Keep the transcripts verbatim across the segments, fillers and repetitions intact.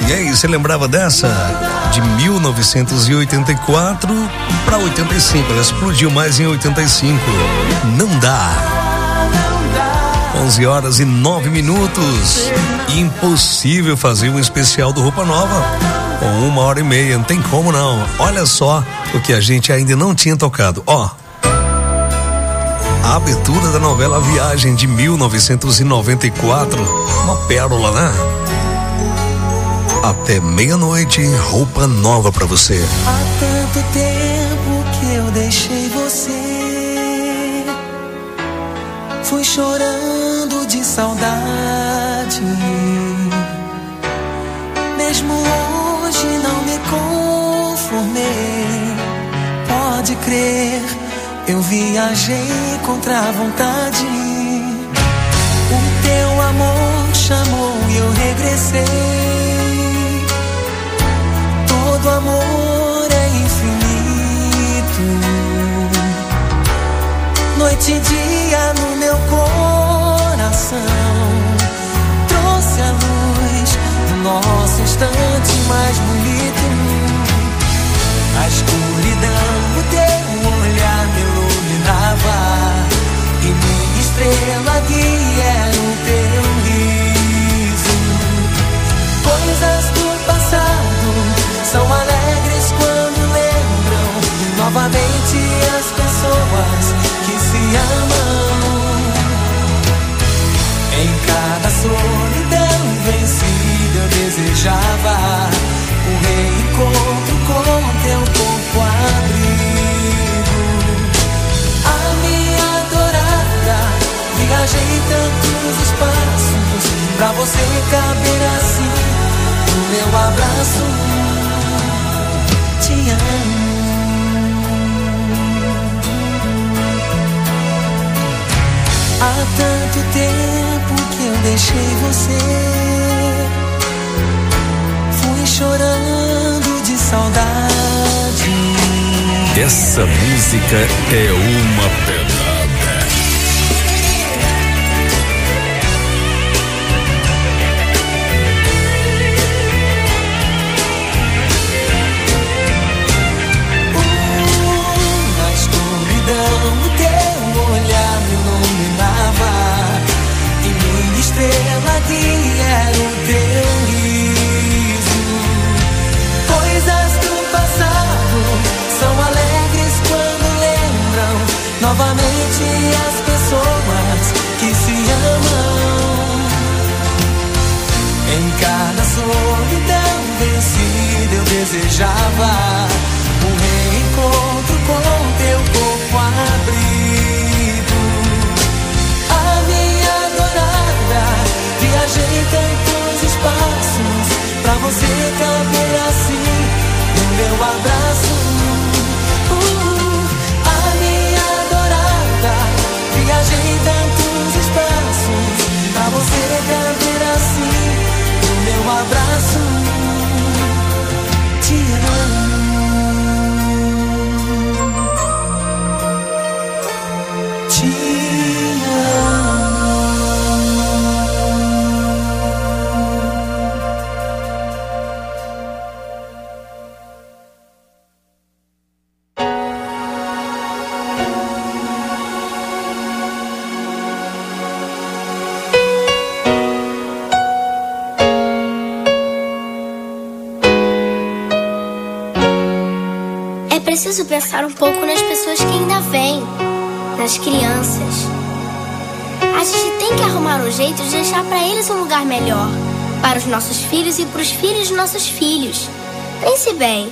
E aí, você lembrava dessa? De mil novecentos e oitenta e quatro para oitenta e cinco, ela explodiu mais em oitenta e cinco. Não dá. onze horas e nove minutos. Impossível fazer um especial do Roupa Nova com uma hora e meia, não tem como não. Olha só o que a gente ainda não tinha tocado. Ó, a abertura da novela Viagem de mil novecentos e noventa e quatro, uma pérola, né? Até meia-noite, Roupa Nova pra você. Há tanto tempo que eu deixei você, fui chorando de saudade. Mesmo hoje não me conformei. Pode crer, eu viajei contra a vontade. O teu amor chamou e eu regressei. Todo amor é infinito. Noite e dia no meu coração, trouxe a luz do nosso instante mais bonito. A escuridão do teu olhar me iluminava, e minha estrela guia era o teu riso. Coisas do passado são alegres quando lembram novamente as pessoas que se amam. Em cada solidão vencida eu desejava o reencontro com teu corpo abrigo. A minha adorada, viajei tantos espaços pra você caber assim no meu abraço. Te amo. Há tanto tempo que eu deixei você, fui chorando de saudade. Essa música é uma pedrada. Estrela que era o teu riso. Coisas do passado são alegres quando lembram novamente as pessoas que se amam. Em cada solidão vencida eu desejava um reencontro com teu corpo abrigo. A minha adorada, viajei tantos espaços pra você caber assim no meu abraço. Uh, a minha adorada, viajei tantos espaços pra você caber assim no meu abraço. Te amo. Te preciso pensar um pouco nas pessoas que ainda vêm, nas crianças. A gente tem que arrumar um jeito de deixar para eles um lugar melhor, para os nossos filhos e para os filhos dos nossos filhos. Pense bem.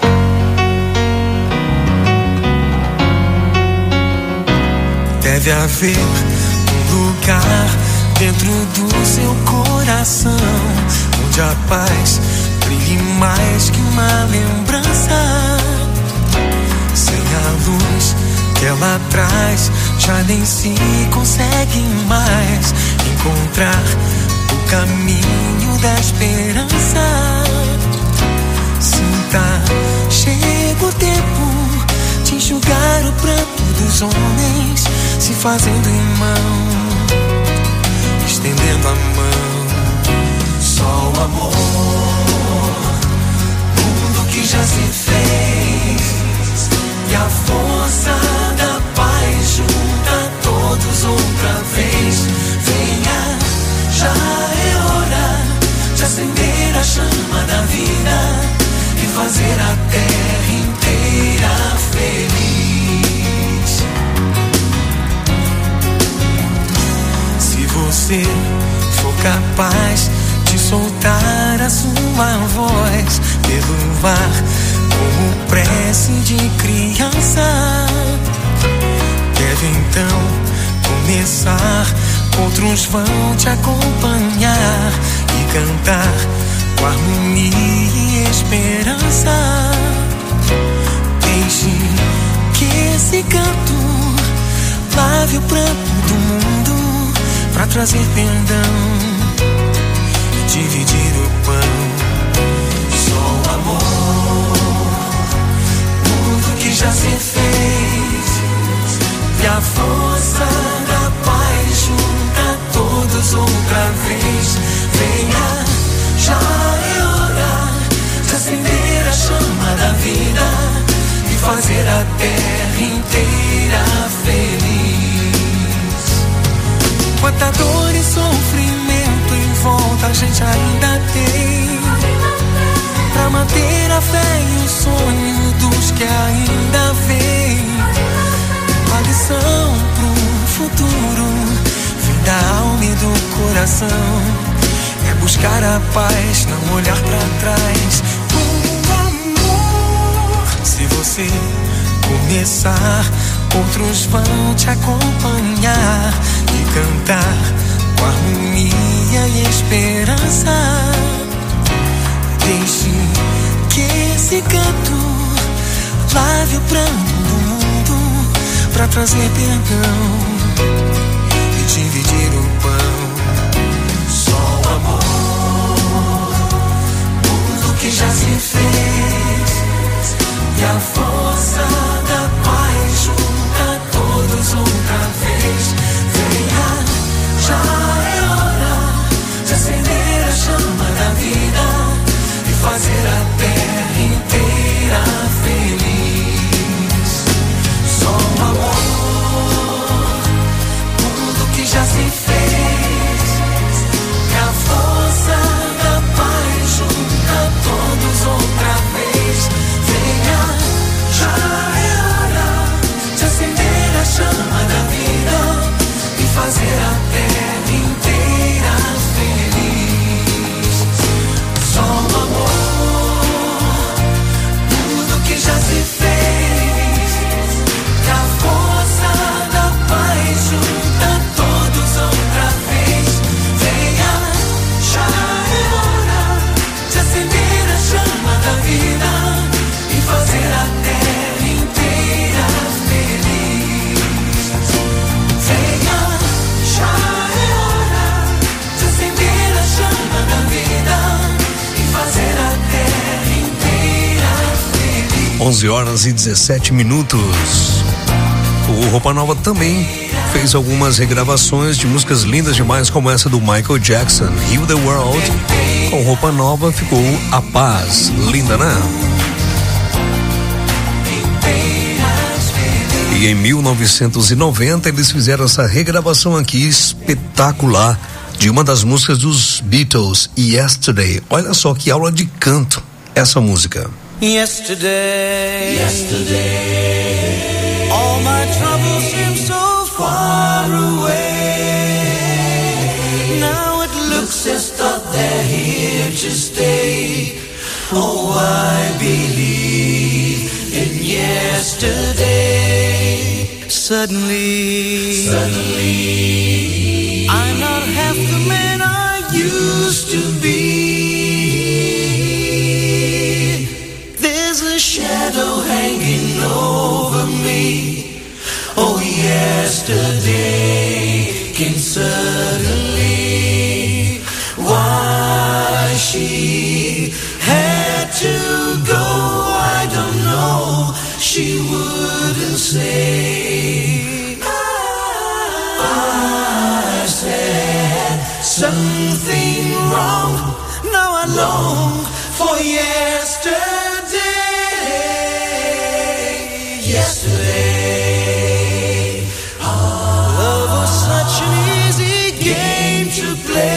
Deve haver um lugar dentro do seu coração, onde a paz brilhe mais que uma lembrança. Sem a luz que ela traz, já nem se consegue mais encontrar o caminho da esperança. Sinta, chega o tempo de enxugar o pranto dos homens, se fazendo irmão, estendendo a mão. Só o amor já se fez e a força da paz junta todos outra vez. Venha, já é hora de acender a chama da vida e fazer a terra inteira feliz. Se você for capaz de soltar a sua voz pelo ar como prece de criança, deve então começar. Outros vão te acompanhar e cantar com harmonia e esperança. Deixe que esse canto lave o pranto do mundo pra trazer perdão e dividir o pão. Só o amor, tudo que já se fez e a força da paz junta todos outra vez. Venha, já é hora de acender a chama da vida e fazer a terra inteira feliz. Quanta dor e sofrimento em volta a gente ainda tem pra manter a fé e o sonho dos que ainda vêm. A lição pro futuro vem da alma e do coração, é buscar a paz, não olhar pra trás. Com amor, se você começar, outros vão te acompanhar e cantar com harmonia e esperança. Deixe que esse canto lave o pranto do mundo pra trazer perdão e dividir o pão. Só o amor, tudo que já se fez e a força da paz junta todos outra vez. Venha, já é hora de acender a chama da vida e fazer a terra inteira feliz. Só o amor, tudo que já se fez e a força da paz junta todos outra vez. Venha, já é hora de acender a chama da vida e fazer a terra inteira feliz. Só o amor, tudo que já se fez e a força da paz junta todos outra vez. Venha, já é hora de acender a chama da vida e fazer a terra inteira feliz. Venha, já é hora de acender a chama da vida e fazer a terra inteira feliz. onze horas e dezessete minutos. O Roupa Nova também fez algumas regravações de músicas lindas demais, como essa do Michael Jackson, Heal the World. Com Roupa Nova ficou A Paz. Linda, né? E em mil novecentos e noventa eles fizeram essa regravação aqui espetacular de uma das músicas dos Beatles, Yesterday. Olha só que aula de canto essa música. Yesterday, yesterday, all my troubles seem so far away. Now it looks as though they're here to stay. Oh, I believe in yesterday. Suddenly, suddenly, I'm not half the man I used to be. There's a shadow hanging over me. Oh, yesterday came suddenly. Why she had to go, I don't know. She wouldn't say. I said something wrong. Now I long for yesterday. Yesterday, oh, love was such an easy game to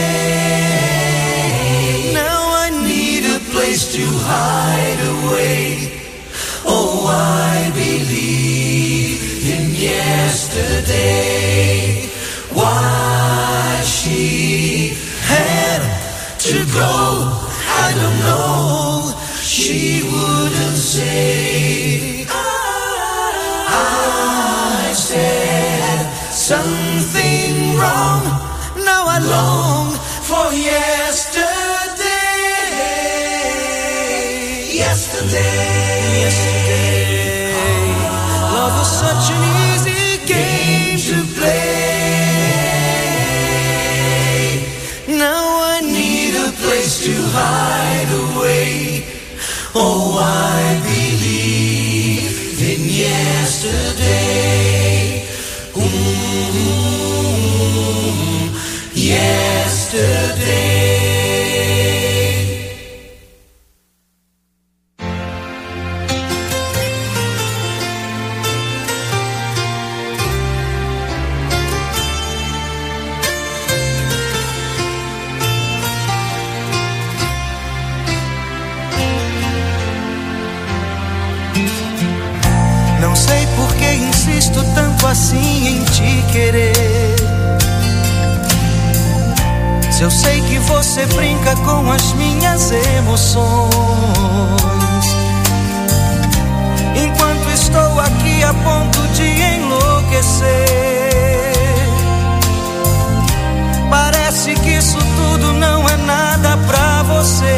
play. Now I need a place to hide away. Oh, I believe in yesterday. Why she had to go, I don't know. She wouldn't say. I said something wrong. Now I long for yesterday. Yesterday, yesterday. Love was such an easy game to play. Now I need a place to hide away. Oh, I believe in yesterday. Mm-hmm. Yesterday. Tanto assim em te querer. Se eu sei que você brinca com as minhas emoções, enquanto estou aqui a ponto de enlouquecer, parece que isso tudo não é nada pra você.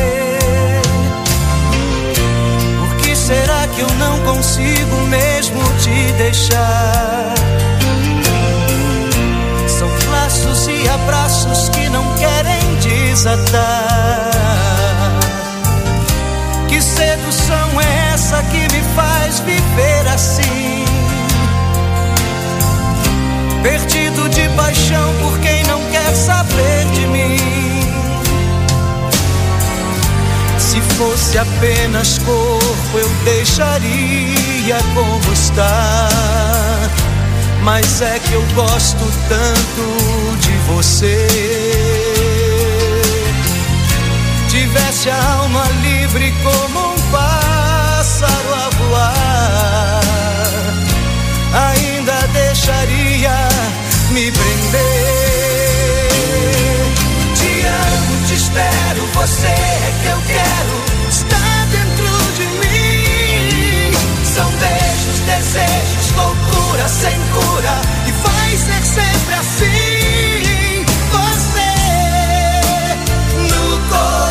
Será que eu não consigo mesmo te deixar? São laços e abraços que não querem desatar. Que sedução é essa que me faz viver assim? Perdido de paixão por quem não quer saber de mim. Se fosse apenas corpo, eu deixaria como está. Mas é que eu gosto tanto de você. Tivesse a alma livre como um pássaro a voar, ainda deixaria me prender. Te amo, te espero, você é que eu quero. Está dentro de mim. São beijos, desejos, loucura sem cura. E vai ser sempre assim. Você no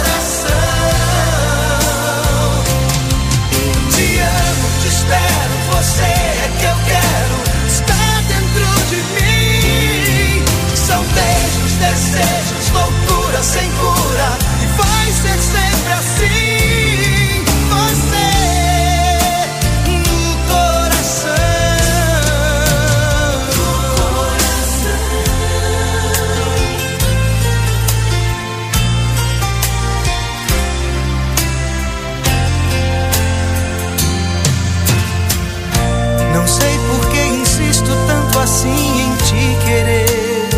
coração. Te amo, te espero, você é que eu quero. Está dentro de mim. São beijos, desejos, loucura sem cura. E vai ser sempre assim. Você no coração. No coração. Não sei por que insisto tanto assim em te querer.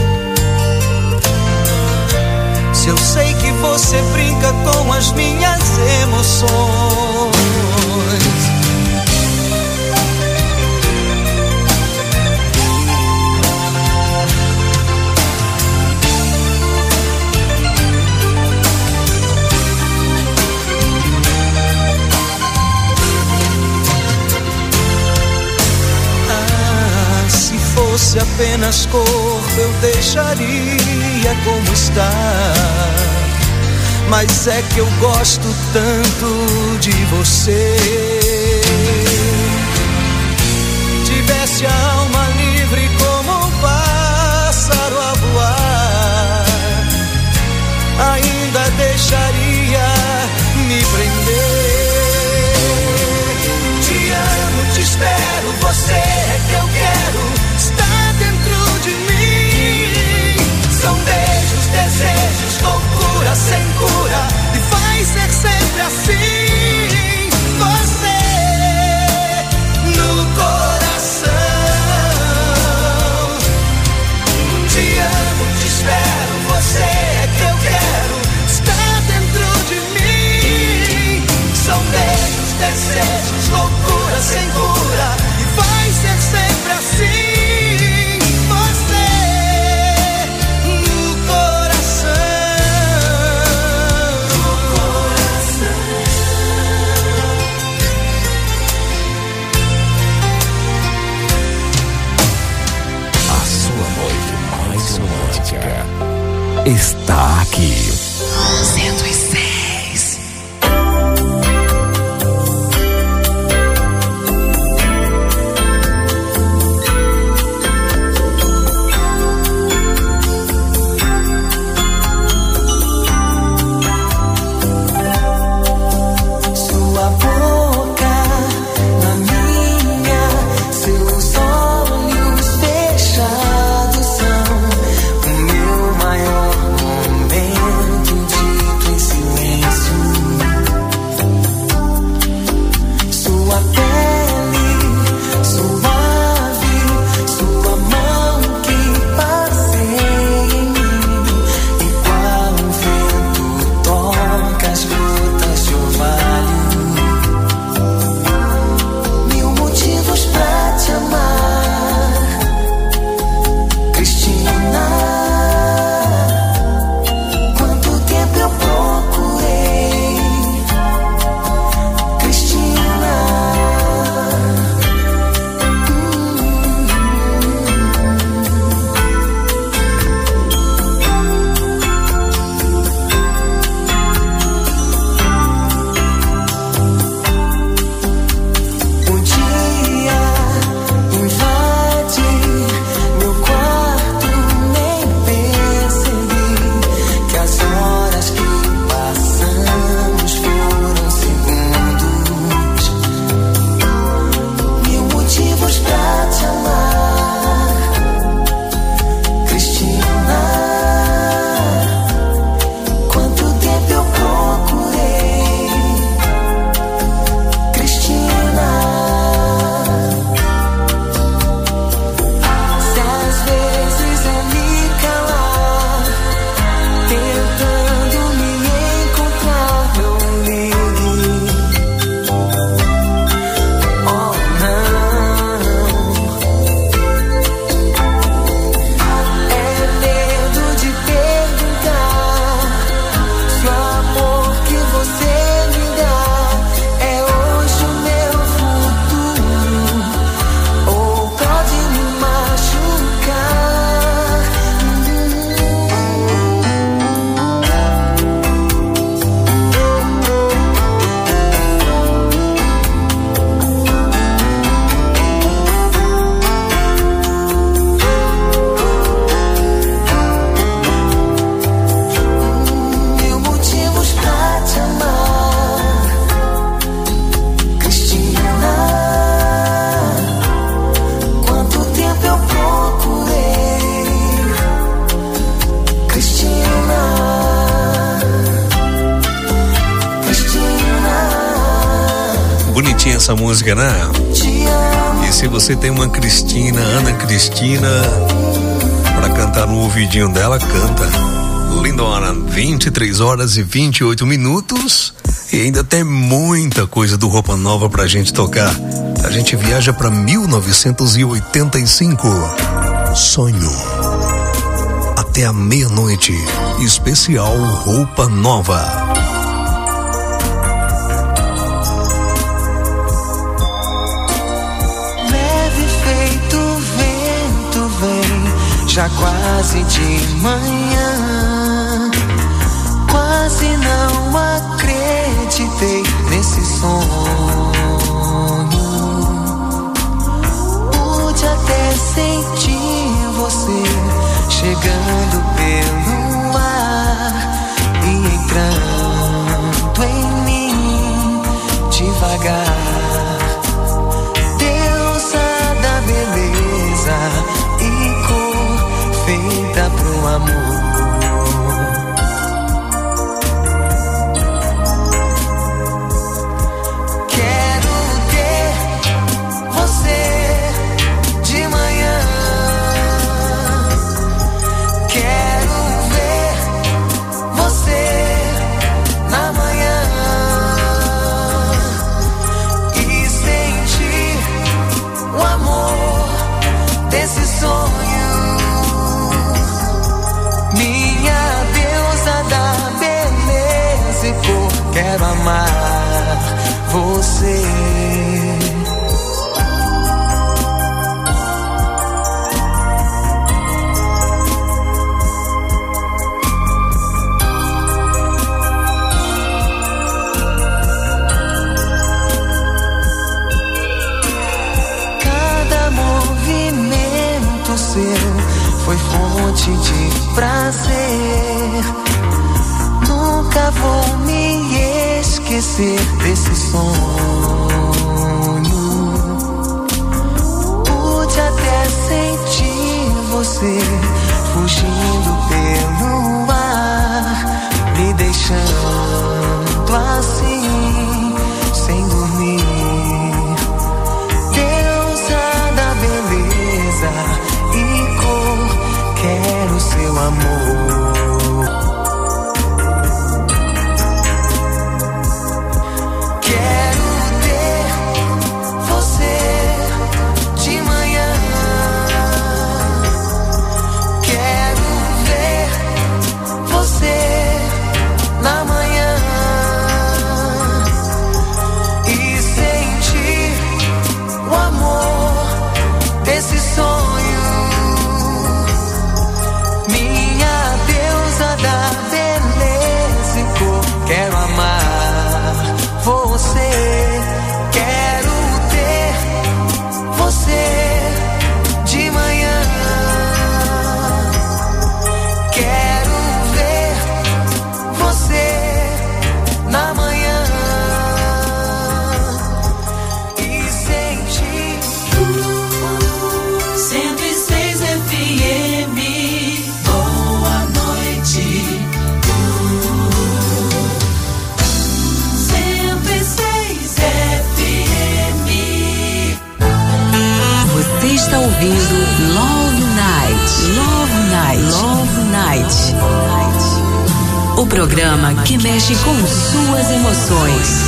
Se eu sei que você brinca com as minhas emoções. Ah, se fosse apenas corpo, eu deixaria como está. Mas é que eu gosto tanto de você. Tivesse a alma livre como um pássaro a voar, ainda deixaria me prender. Te amo, te espero, você é que eu quero. Está dentro de mim. São beijos, desejos, loucura sem cura. E vai ser sempre está aqui. cento e seis. Sua boca na minha, seus olhos fechados são o meu maior momento dito em silêncio. Sua pele suave, sua mão que passeia em mim, igual um vento toca as gotas de orvalho. Mil motivos pra te amar, Cristina. Quanto tempo eu procurei, Cristina. O dia invade meu quarto, nem percebi que as horas que passamos foram segundos. Mil motivos pra te amar, Cristina. Quanto tempo eu procurei, Cristina. Se às vezes eu me calar, tentando me encontrar, não ligue. Oh não, é medo de perguntar se o amor que você me dá é hoje o meu futuro, ou pode me machucar. Mil motivos pra te amar, Cristina. Quanto tempo eu procurei, Cristina. Cristina, Bonitinha essa música, né? te amo. E se você tem uma Cristina, Ana Cristina, pra cantar no ouvidinho dela, canta. Lindona, vinte e três horas e vinte e oito minutos. E ainda tem muita coisa do Roupa Nova pra gente tocar. A gente viaja pra mil novecentos e oitenta e cinco. Sonho. Até a meia-noite. Especial Roupa Nova. Leve feito vento vem, já quase de manhã. Quase não acreditei nesse sonho. Pude até sentir você chegando pelo ar e entrando em mim devagar. Deusa da beleza e cor feita pro amor. Quero ter você de manhã. Quero ver você na manhã e sentir o amor desse sonho. Minha deusa da beleza e cor, quero amar você. fonte de prazer. Nunca vou me esquecer desse sonho. Pude até sentir você fugindo pelo ar, me deixando assim, sem dormir. Deusa da beleza e cor, quero seu amor. Quero ter você de manhã. Quero ver você na manhã e sentir o amor desse sonho. Minha deusa da beleza e cor, quero amar você. Quero ter você de manhã. Quero ver você na manhã e sentir. cento e seis F M, boa noite. cento e seis F M. Você está ouvindo Love Night. Love Night. Love Night. O programa que mexe com suas emoções.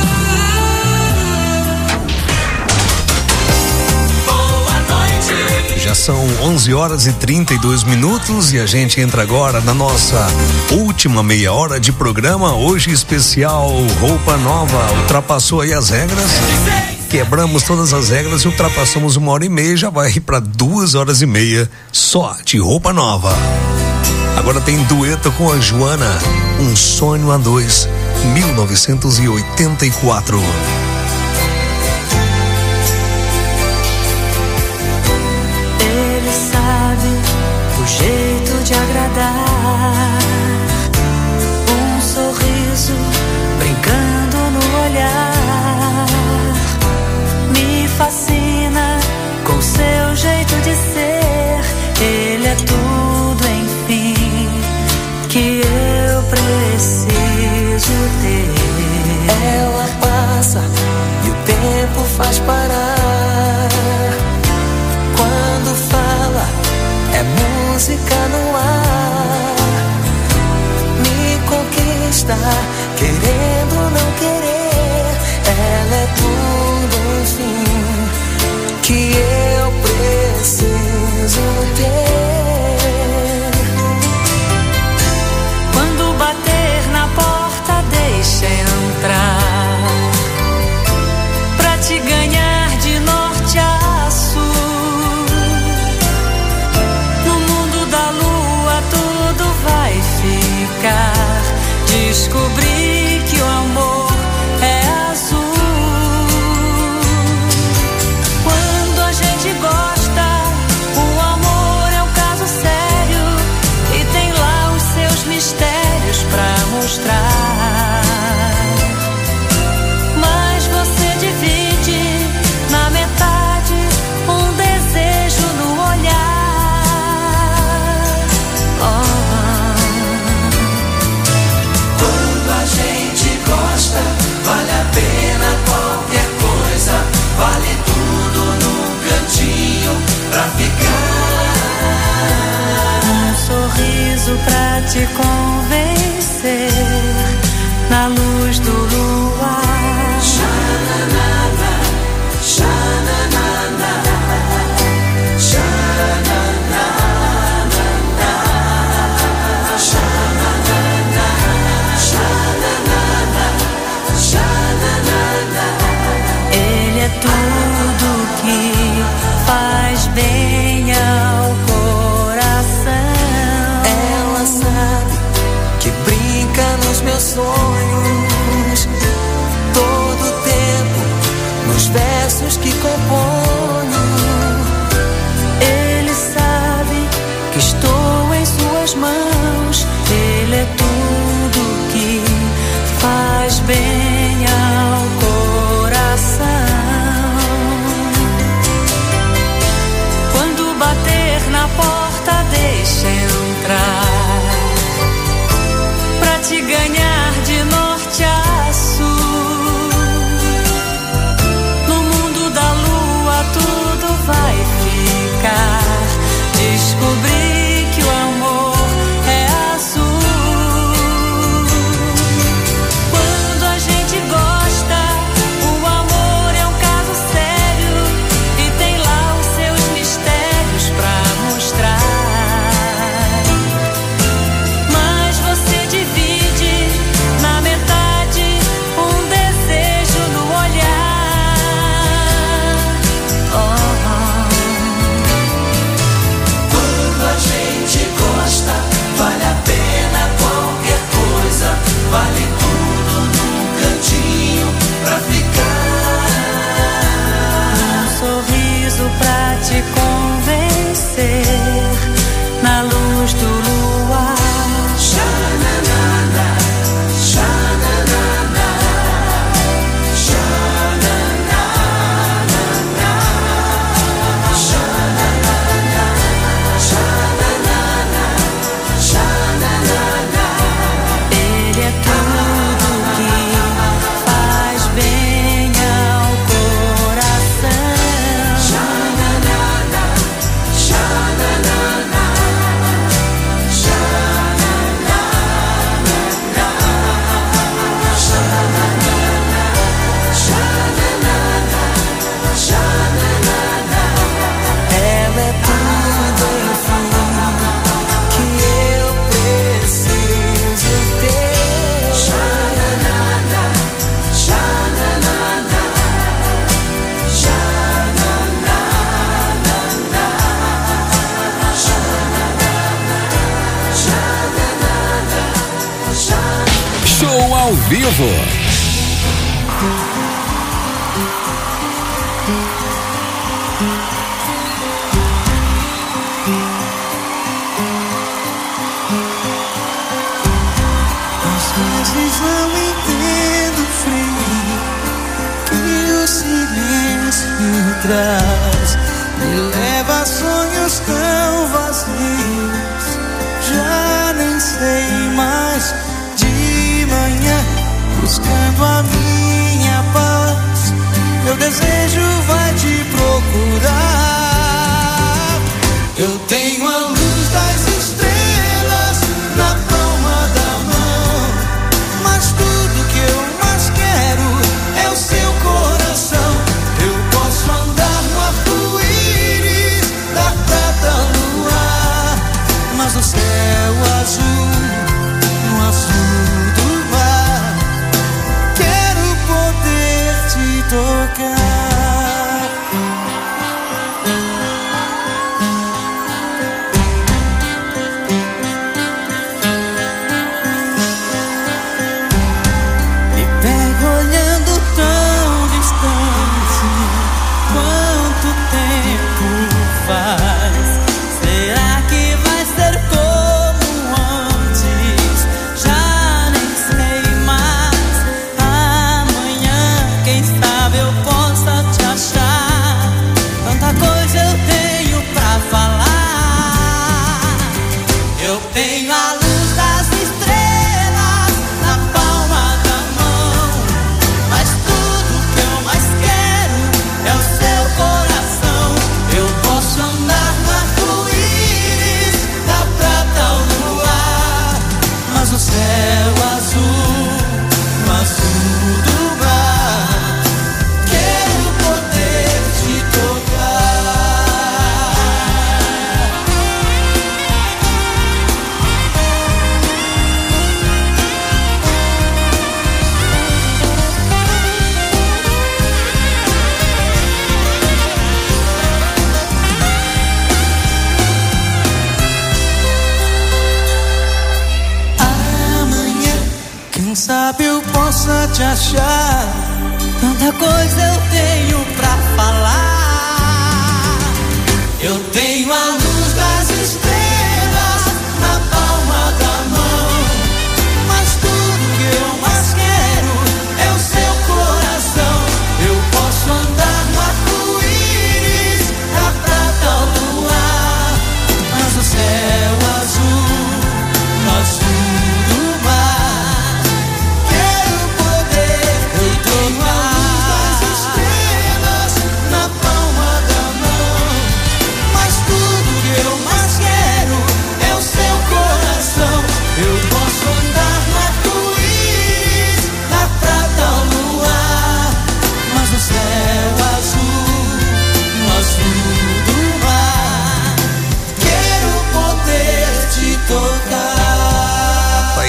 Já são onze horas e trinta e dois minutos e a gente entra agora na nossa última meia hora de programa, hoje especial Roupa Nova. Ultrapassou aí as regras, quebramos todas as regras e ultrapassamos uma hora e meia, já vai para duas horas e meia só de Roupa Nova. Agora tem dueto com a Joana, Um Sonho a Dois, mil novecentos e oitenta e quatro. Ele sabe o jeito de agradar, um sorriso brincando no olhar. Me fascina com seu jeito de ser. Ele é tudo, enfim, que eu preciso ter. Ela passa e o tempo faz parar. Quando fala, é música no ar. Me conquista, querendo ou não querer. Ela é tudo, enfim, que eu preciso ter. Quando bater na porta, deixa entrar, pra te ganhar de norte a sul. No mundo da lua tudo vai ficar. Descobri que o amor é azul. Quando a gente gosta, o amor é um caso sério e tem lá os seus mistérios pra mostrar. Mas você divide na metade um desejo no olhar. Oh. Quando a gente gosta, vale a pena qualquer coisa. Vale tudo num cantinho pra ficar. Um sorriso pra te convencer na luz do luar. Xananana, xananana, xananana, xananana, xananana, xananana. Ele é tudo que faz bem ao coração. Ela sabe que brinca nos meus sonhos, todo tempo nos versos que componho. Ele sabe que estou ganhar de norte a sul. No mundo da lua tudo vai ficar. Descobri que o amor é azul. Quando a gente gosta, o amor é um caso sério e tem lá os seus mistérios pra mostrar. Mas você divide na metade um desejo no olhar. Oh. Quando a gente gosta, vale a pena qualquer coisa, vale tudo num cantinho pra ficar. Um sorriso pra te convencer na luz do luar. Xananana, xananana, xananana, xananana, xananana, xananana. Ele é tudo que faz bem ao coração. Xananana, xananana, Ela é tudo, enfim, que eu preciso ter. xananana, xananana, xananana, xananana, xananana. Show ao vivo. Às vezes não entendo o frio que o silêncio traz, me leva a sonhos tão vazios. Já nem sei mais. De manhã, buscando a minha paz, meu desejo vai te procurar. Eu tenho a luz das estrelas na palma da mão, mas tudo que eu mais quero é o seu coração. Eu posso andar no arco-íris da prata ao luar, mas o céu azul, no azul do mar, quero poder te tocar. Me pego olhando tão distante, quanto tempo faz? Será que vai ser como antes? Já nem sei mais. Amanhã, quem sabe eu possa te achar. Tanta coisa eu tenho pra falar. Eu tenho a luz das estrelas na palma da mão, mas tudo que eu mais quero é o seu coração. Eu posso andar no arco-íris da prata ao luar, mas o céu azul, no azul do mar, quero poder te tocar. Amanhã, quem sabe eu possa te achar. Tanta coisa eu tenho pra falar. Eu tenho a luz das estrelas na palma da mão, mas tudo que eu mais quero é o seu coração. Eu posso andar no arco-íris da prata ao luar, mas o céu azul, no azul do mar,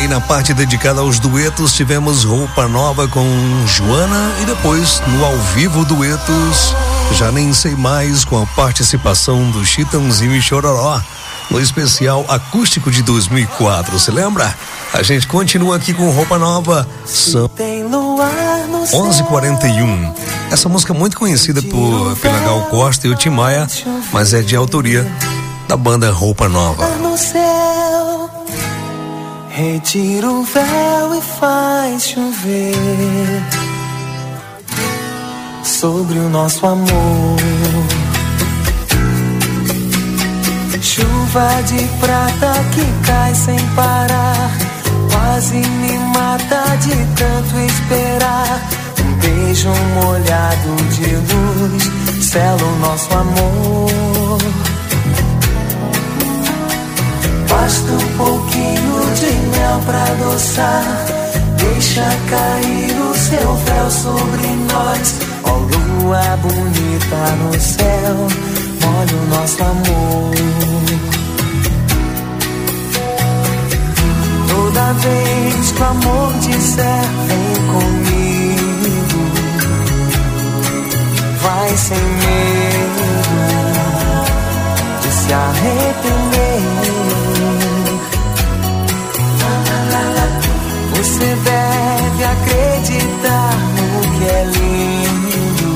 aí na parte dedicada aos duetos, tivemos Roupa Nova com Joana e depois no ao vivo duetos Já Nem Sei Mais, com a participação do Chitãozinho e Chororó no especial acústico de dois mil e quatro, se lembra? A gente continua aqui com Roupa Nova. São onze e quarenta e um. Essa música é muito conhecida por pela Gal Costa e o Tim Maia, mas é de autoria da banda Roupa Nova. No céu, retira o véu e faz chover sobre o nosso amor. Chuva de prata que cai sem parar, quase me mata de tanto esperar. Um beijo molhado de luz sela o nosso amor. Basta um pouquinho de mel pra adoçar, deixa cair o seu véu sobre nós. Ó lua bonita no céu, molha o nosso amor. Toda vez que o amor disser vem comigo, vai sem medo de se arrepender. Você deve acreditar no que é lindo,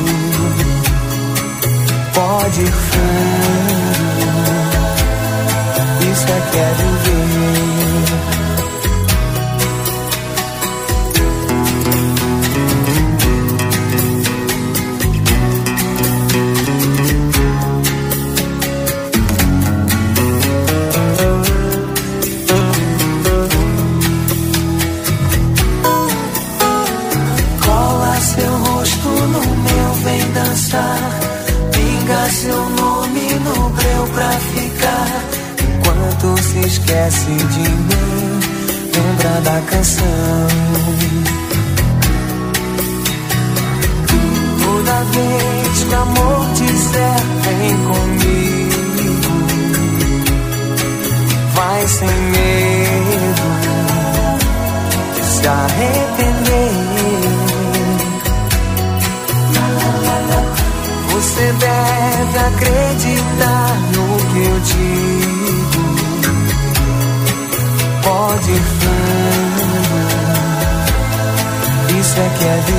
pode ir fundo, isso é que é viver. Pinga seu nome no breu pra ficar. Enquanto se esquece de mim, lembra da canção. Toda vez que amor disser vem comigo, vai sem medo de se arrepender. Você deve acreditar no que eu digo, pode ir fundo, isso é que é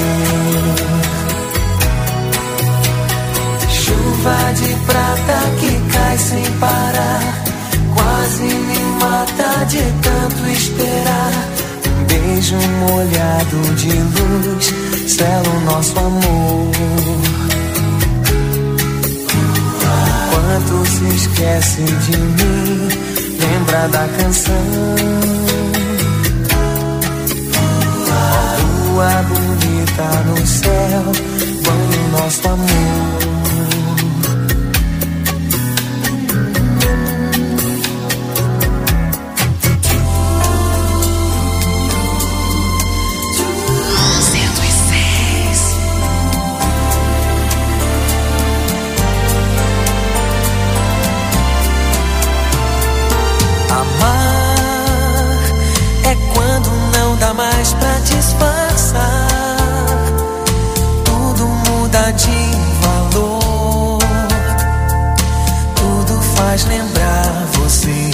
viver. Chuva de prata que cai sem parar, quase me mata de tanto esperar. Um beijo molhado de luz sela o nosso amor. Quanto se esquece de mim, lembra da canção. A lua bonita no céu, banha o nosso amor. Mais pra disfarçar, tudo muda de valor, tudo faz lembrar você.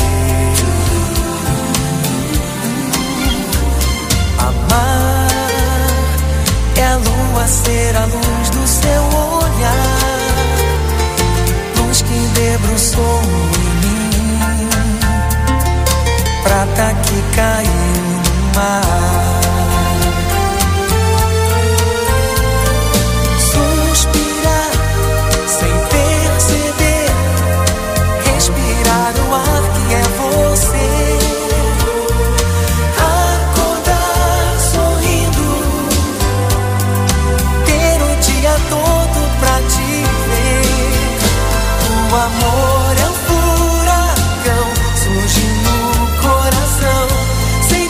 Amar é a lua ser a luz do seu olhar, luz que debruçou em mim, prata que caiu no mar. Suspirar sem perceber, respirar o ar que é você, acordar sorrindo, ter o dia todo pra te ver. O amor é um furacão, surge no coração, sem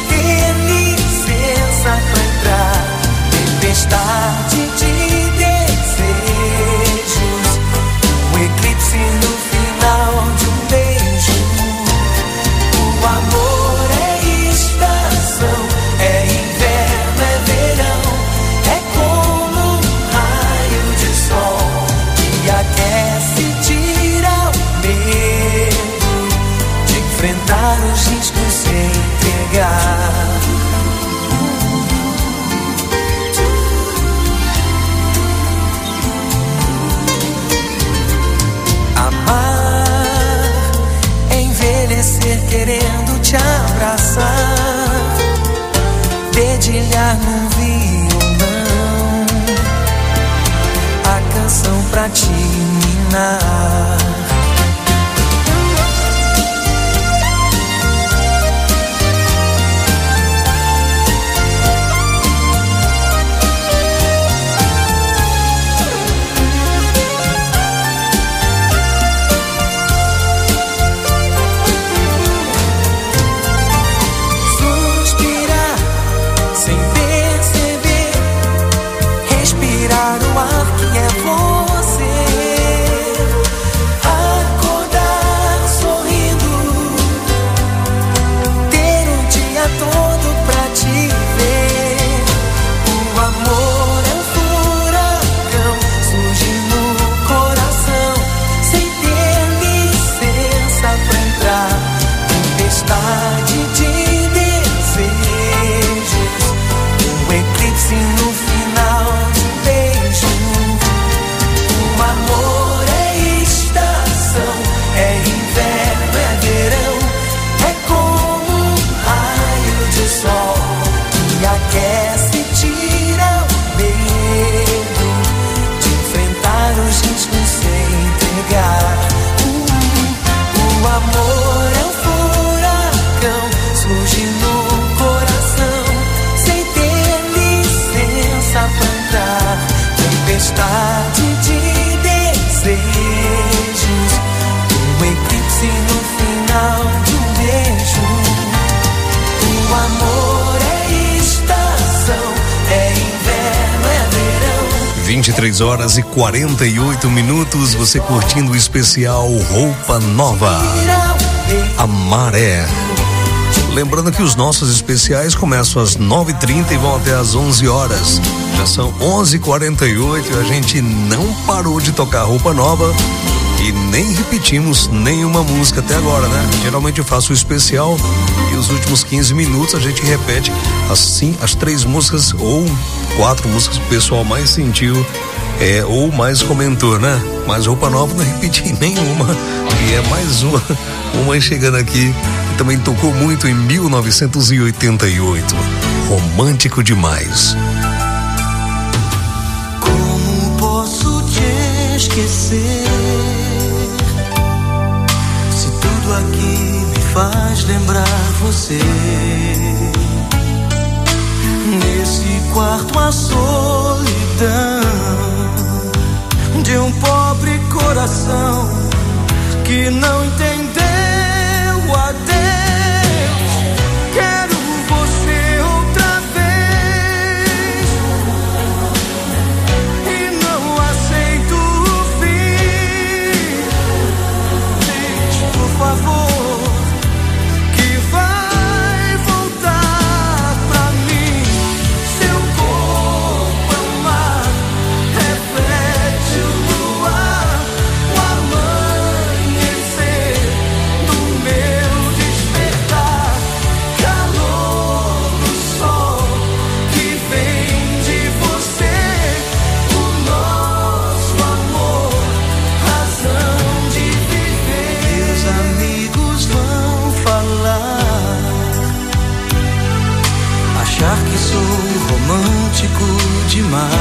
vinte e três horas e quarenta e oito minutos, você curtindo o especial Roupa Nova, a Maré. Lembrando que os nossos especiais começam às nove e trinta e vão até às onze horas. Já são onze e quarenta e oito e a gente não parou de tocar Roupa Nova e nem repetimos nenhuma música até agora, né? Geralmente eu faço o especial e os últimos quinze minutos a gente repete assim as três músicas ou quatro músicas que o pessoal mais sentiu é, ou mais comentou, né? Mas Roupa Nova não repeti nenhuma e é mais uma, uma chegando aqui que também tocou muito em mil novecentos e oitenta e oito. Romântico Demais. Como posso te esquecer? Tudo aqui me faz lembrar você. Nesse quarto a solidão de um pobre coração que não entendeu adeus. Quero você outra vez e não aceito o fim. Diz, por favor, que vai voltar pra mim. Seu corpo é o mar, reflete o luar, o amanhecer do meu despertar, calor do sol que vem de você, o nosso amor, razão de viver. Meus amigos vão falar, achar que sou romântico demais.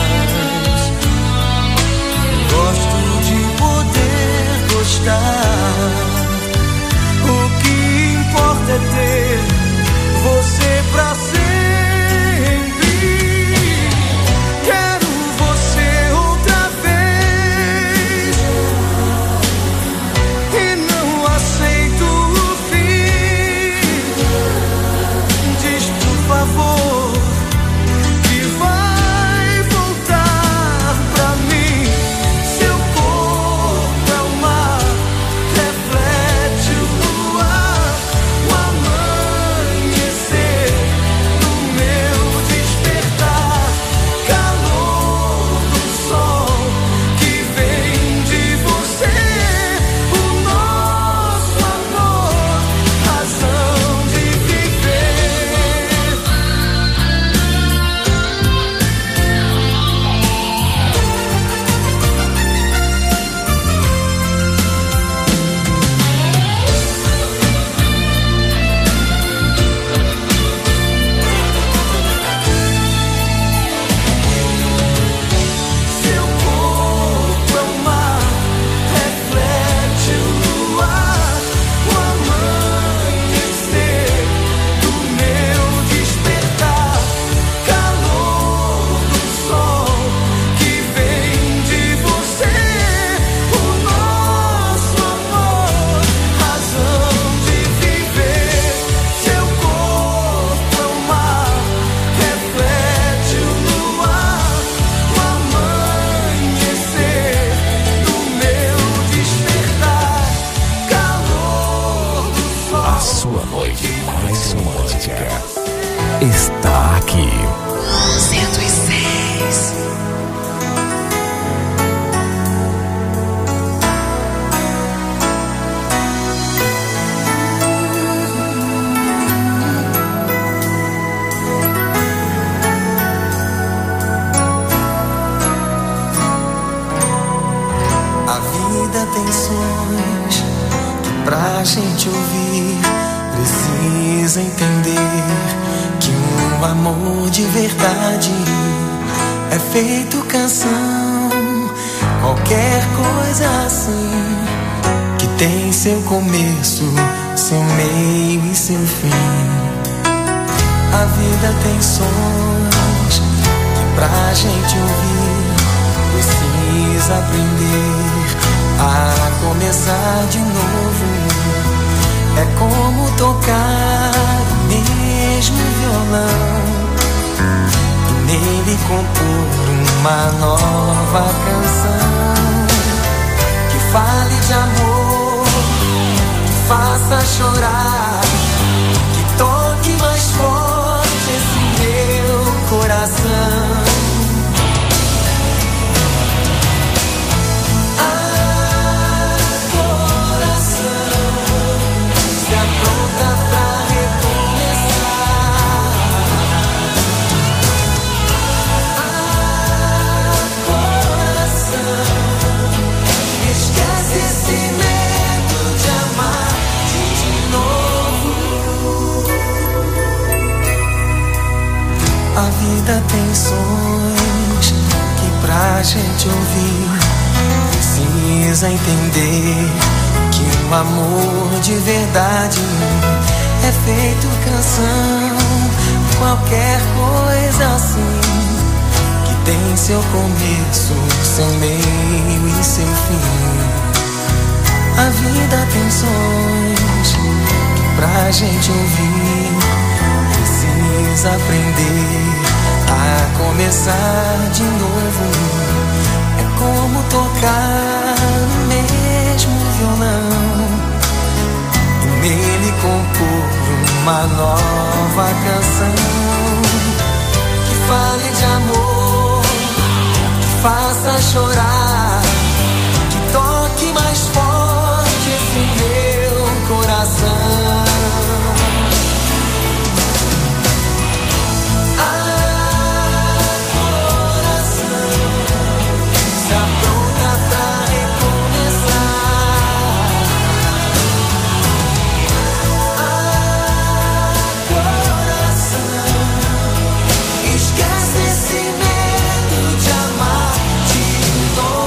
Gosto de poder gostar. O que importa é ter você pra sempre. Quero você outra vez e não aceito o fim. Diz, por favor, que vai voltar pra mim. Seu corpo é o mar, reflete o luar, o amanhecer do meu despertar, calor do sol que vem de você, o nosso amor, razão de viver. Seu corpo é o mar, reflete o luar, o amanhecer do meu despertar, calor do sol que vem de você, o nosso amor, razão de viver. Seu corpo é o mar, reflete o luar, o amanhecer do meu despertar, calor do sol. A sua noite mais romântica está aqui. cento e seis. A vida tem sons que pra gente ouvir precisa entender que um amor de verdade é feito canção. Qualquer coisa assim que tem seu começo, seu meio e seu fim. A vida tem sons que pra gente ouvir precisa aprender a começar de novo. É como tocar o mesmo violão e nele compor um uma nova canção que fale de amor, que faça chorar, que toque mais forte esse meu coração. A vida tem sons que pra gente ouvir precisa entender que o amor de verdade é feito canção. Qualquer coisa assim que tem seu começo, seu meio e seu fim. A vida tem sons que pra gente ouvir precisa aprender a começar de novo. É como tocar no mesmo violão e nele compor uma nova canção que fale de amor, que faça chorar, que toque mais forte esse meu coração. Esquece esse medo de amar de novo.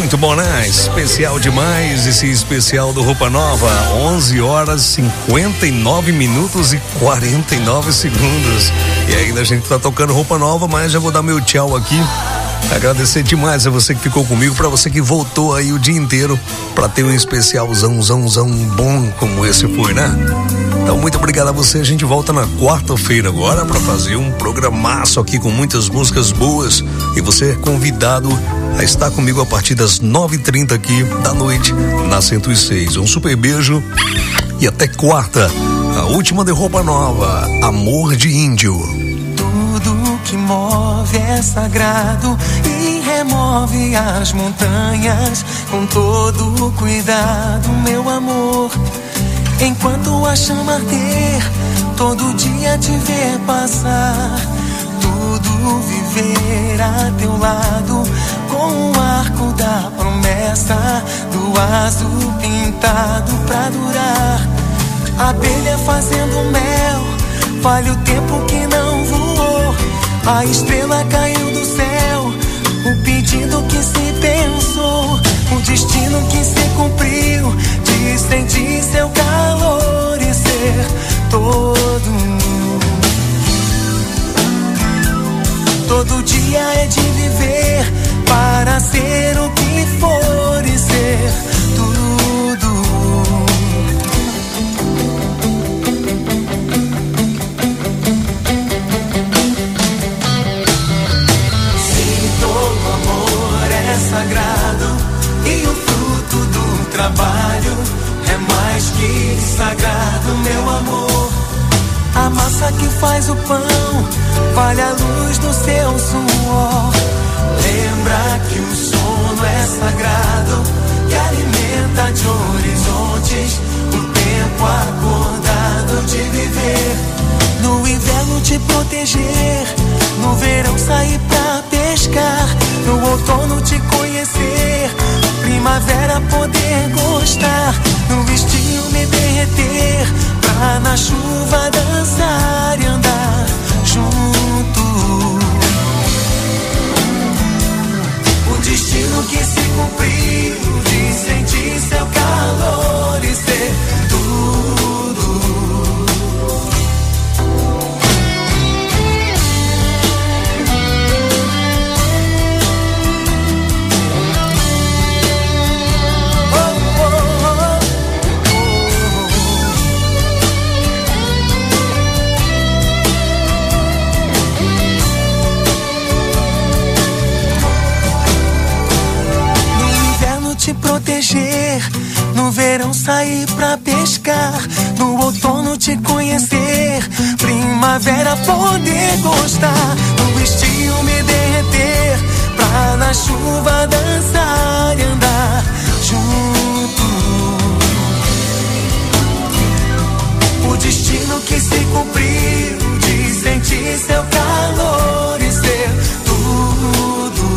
Muito bom, né? Especial demais esse especial do Roupa Nova. onze horas, cinquenta e nove minutos e quarenta e nove segundos. E ainda a gente tá tocando Roupa Nova, mas já vou dar meu tchau aqui. Agradecer demais a você que ficou comigo, pra você que voltou aí o dia inteiro pra ter um especialzão, zão, zão bom como esse foi, né? Então, muito obrigado a você. A gente volta na quarta-feira agora para fazer um programaço aqui com muitas músicas boas. E você é convidado a estar comigo a partir das nove e trinta aqui da noite na cento e seis. Um super beijo e até quarta. A última de Roupa Nova, Amor de Índio. Tudo que move é sagrado e remove as montanhas com todo cuidado, meu amor. Enquanto a chama arder, todo dia te ver passar, tudo viver a teu lado, com o arco da promessa do azul pintado pra durar. Abelha fazendo mel, vale o tempo que não voou, a estrela caiu do céu, o pedido que se pensou, o destino que se cumpriu, de sentir seu calor e ser todo. Todo dia é de viver para ser o que for e ser tudo. Se todo amor é sagrado e o fruto do trabalho é mais que sagrado, meu amor. A massa que faz o pão vale a luz do seu suor. Lembra que o sono é sagrado, que alimenta de horizontes o tempo acordado de viver. No inverno te proteger, no verão sair pra pescar, no outono te conhecer, primavera poder gostar, no estio me derreter, pra na chuva dançar e andar junto. O destino que se cumpriu, de sentir seu calor e ser tudo. Te proteger, no verão sair pra pescar, no outono te conhecer, primavera poder gostar, no estio me derreter, pra na chuva dançar e andar junto. O destino que se cumpriu, de sentir seu calor e ser tudo.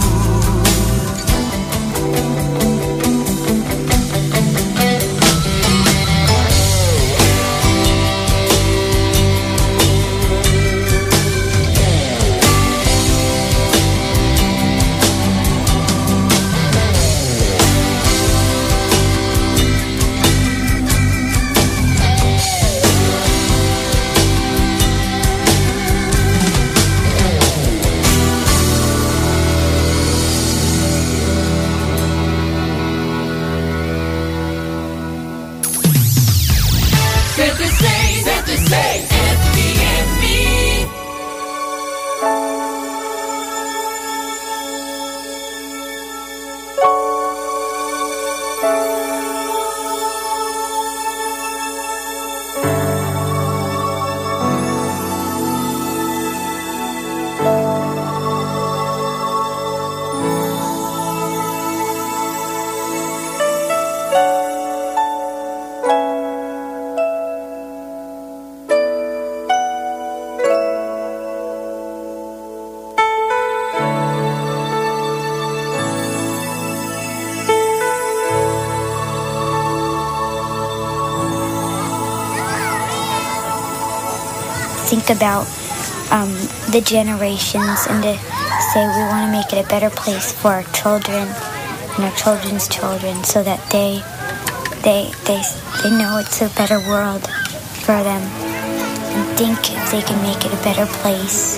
Think about um, the generations and to say we want to make it a better place for our children and our children's children, so that they they they they know it's a better world for them and think if they can make it a better place.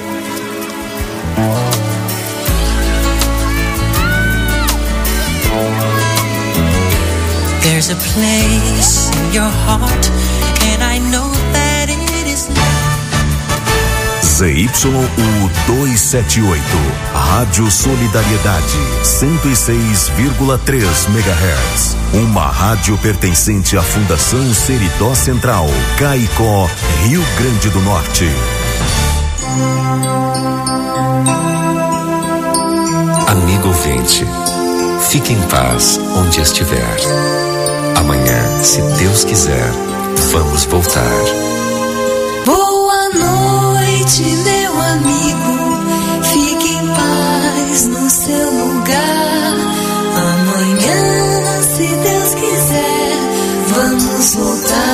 There's a place in your heart, and I know that it is Z Y U duzentos e setenta e oito, Rádio Solidariedade, cento e seis vírgula três megahertz. Uma rádio pertencente à Fundação Seridó Central, Caicó, Rio Grande do Norte. Amigo ouvinte, fique em paz onde estiver. Amanhã, se Deus quiser, vamos voltar. Boa noite, meu amigo. Fique em paz no seu lugar. Amanhã, se Deus quiser, vamos voltar.